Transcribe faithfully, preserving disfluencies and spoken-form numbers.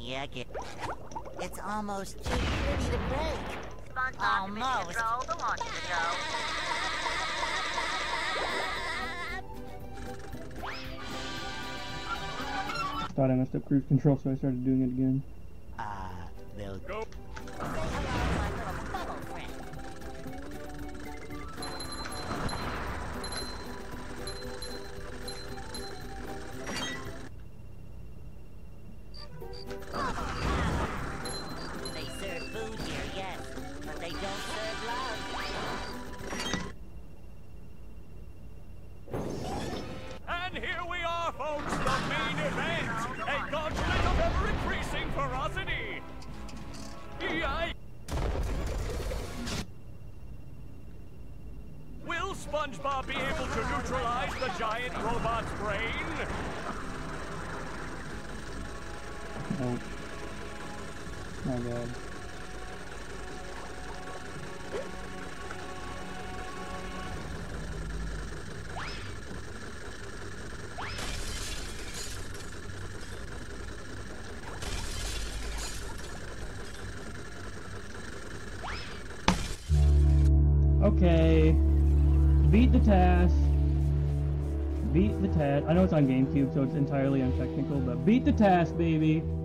Yeah, get. It's almost too pretty to break. Almost. Control the launch control. Thought I messed up cruise control, so I started doing it again. Uh, they'll go. They serve food here, yes, but they don't serve love. And here we are, folks, the main event! A gauntlet of ever-increasing ferocity! Yikes! Will SpongeBob be able to neutralize the giant robot's brain? Oh. My bad. Okay. Beat the task. Beat the task. I know it's on GameCube, so it's entirely untechnical, but beat the task, baby.